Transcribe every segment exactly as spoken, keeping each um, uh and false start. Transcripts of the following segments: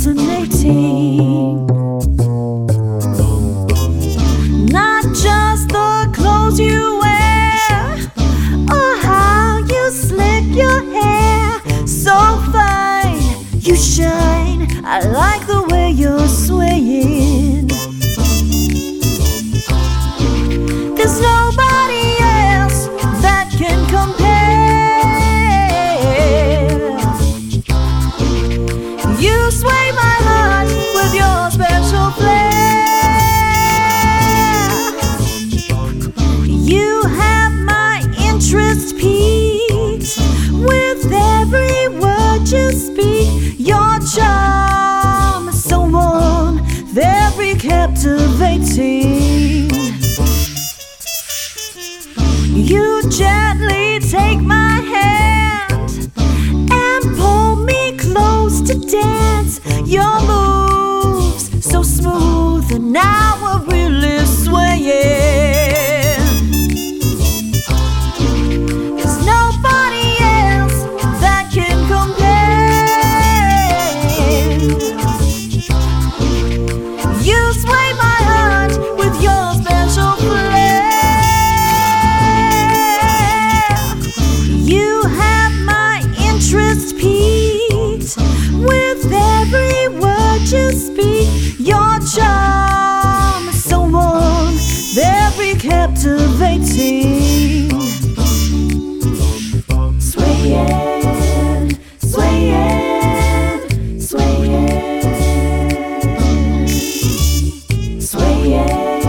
fascinating. Not just the clothes you wear or how you slick your hair. So fine, you shine. I like the way you're swaying. There's nobody else that can compare. You sway my heart with your special flair. You have my interest piqued with every word you speak. Your charm is so warm, very captivating. You gently take my hand and pull me close to dance. Your moves so smooth, and now we're really swaying. There's nobody else that can compare. You sway my heart with your special flair. You have my interest piqued with every word you speak. Your charm is so warm, very captivating. Swaying, swaying, swaying, swaying,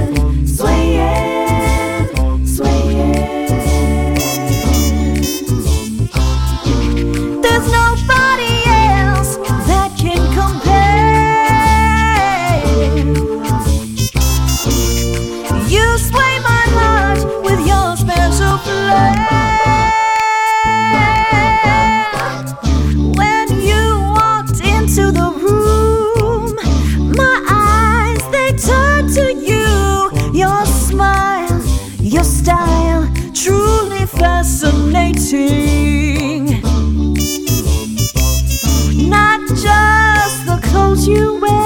swaying, swaying. There's nobody else that can compare. You sway my heart with your special flair. When you walked into the room, my eyes, they turned to you. Your smile, your style, truly fascinating. Not just the clothes you wear